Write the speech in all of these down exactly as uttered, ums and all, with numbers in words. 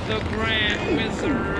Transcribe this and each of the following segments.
the Grand Wizard.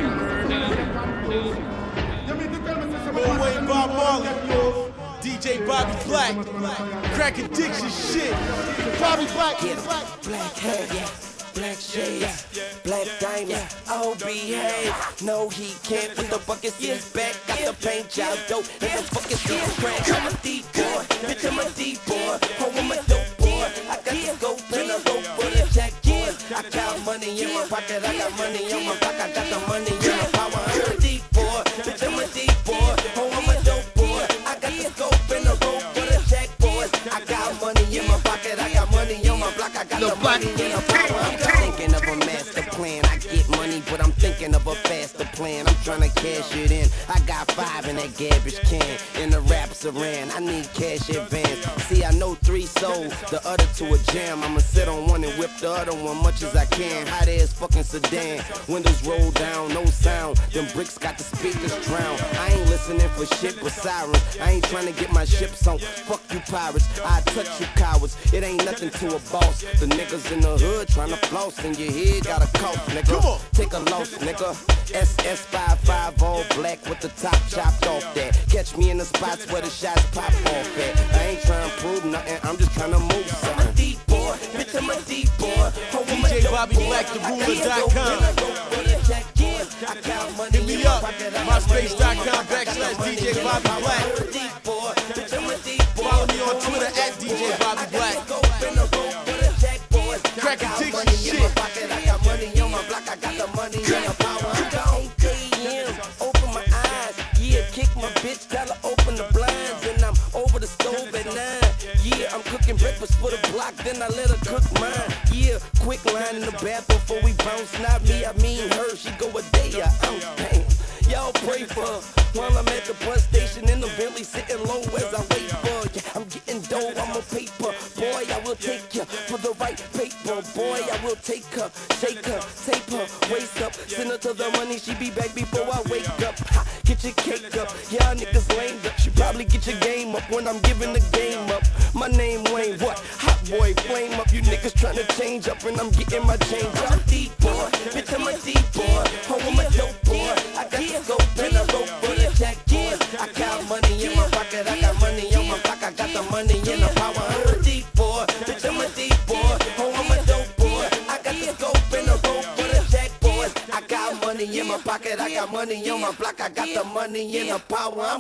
Lil Wayne, Bob Marley, D J Bobby Black, Crack Addiction shit. Bobby Black, yeah, black hair, yeah, black shades, black diamonds. Oh, behave. No, he can't put the buckets in his back. Got the paint job dope, and the buckets in his crack. I'm a deep boy, bitch, I'm a deep boy. Oh, I'm a dope boy. I got the scope and a rope for the jack boy. I got money in my pocket, I got money on my back. I got the money in my power. I'm a deep boy, bitch, I'm a deep boy. Oh, I'm a dope boy. I got the scope and a rope for the jack boy. I got money in my pocket, I got money on my block. I got the money in my power. I'm thinking of a master plan. I get money, but I'm thinking of a faster plan. I'm trying to cash it in. I got five in that garbage can. And the raps are ran. I need cash advance. See, I know three sold, the other two a jam. I'ma sit on one and whip the other one much as I can. Hot ass fucking sedan. Windows roll down, no sound. Them bricks got the speakers drown. I ain't listening for shit but sirens. I ain't trying to get my ships on. Fuck you pirates. I touch you cowards. It ain't nothing to a boss. The niggas in the hood trying to floss in your head. Got a cough, nigga. Come on. Take a loss, nigga. S S fifty-five all black with the top chopped off that. Catch me in the spots where the shots pop off at. I ain't trying to prove nothing, I'm just trying to move something. I'm a deep boy, bitch, I'm a deep boy. D J Bobby Black, the ruler dot com. Hit me up, myspace dot com backslash D J Bobby Black. Follow me on Twitter at D J Bobby Black. Crack Addiction shit. I got money on my block, I got the money and the power. I'm gone, A M, open my eyes. Yeah, kick my bitch, tell her open the blinds. And I'm over the stove at nine. Yeah, I'm cooking breakfast for the block, then I let her cook mine. Yeah, quick line in the bathroom before we bounce. Not me, I mean her, she go a day a ounce. Damn, y'all pray for her while I'm at the bus station in the Bentley sitting low as I wait for her. Yeah, I'm getting dough, I'm a paper. Boy, I will take ya for the right paper. Boy, I will take her, shake her, tape her, waist up. Send her to the money, she be back before I wake up. Ha, get your cake up, y'all niggas lame up. She probably get your game up when I'm giving the game up. My name Wayne, what? Hot boy, flame up. You niggas tryna change up and I'm getting my change up. I'm a deep boy, bitch, I'm a deep boy. Oh, I'm a dope boy. I got the scope and a rope for the jack boy. I got money in my pocket, I got money on my back. I got the money in the power. I'm a deep boy, bitch, I'm a deep boy. Oh, I'm a dope boy. I got the scope and a rope for the jack boy. I got money in my pocket, I got money on my block. I got the money in the power. I'm